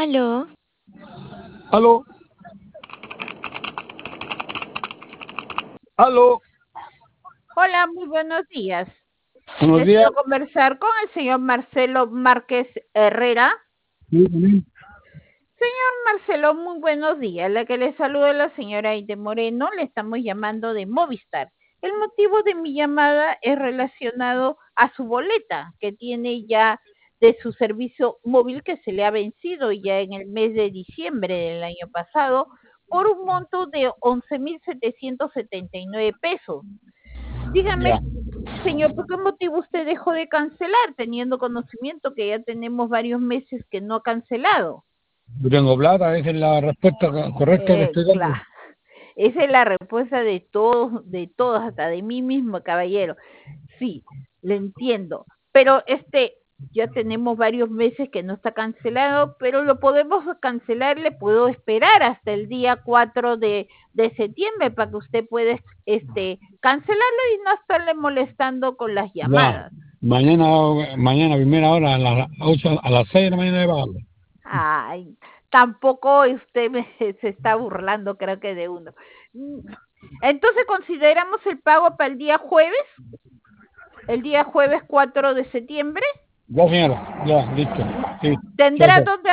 Aló, Aló, aló, Hola, muy buenos días. buenos días. Deseo conversar con el señor Marcelo Márquez Herrera. Sí, también. Señor Marcelo, muy buenos días. La que le saluda es la señora Aide Moreno. Le estamos llamando de Movistar. El motivo de mi llamada es relacionado a su boleta que tiene ya de su servicio móvil que se le ha vencido ya en el mes de diciembre del año pasado por un monto de 11.779 pesos. Dígame, Ya. señor, ¿por qué motivo usted dejó de cancelar, teniendo conocimiento que ya tenemos varios meses que no ha cancelado? Yo tengo plata, esa es la respuesta correcta que estoy dando. Claro, esa es la respuesta de todos, hasta de mí mismo, caballero. Sí, le entiendo, pero ya tenemos varios meses que no está cancelado, pero lo podemos cancelar, le puedo esperar hasta el día 4 de septiembre para que usted pueda cancelarlo y no estarle molestando con las Ya. llamadas. Mañana, primera hora, a las 8, a las 6 de la mañana de pagarlo. Ay, tampoco usted se está burlando, creo que de uno. Entonces consideramos el pago para el día jueves 4 de septiembre. Ya, señora, ya, listo. Sí, chao, Tendrá chao. donde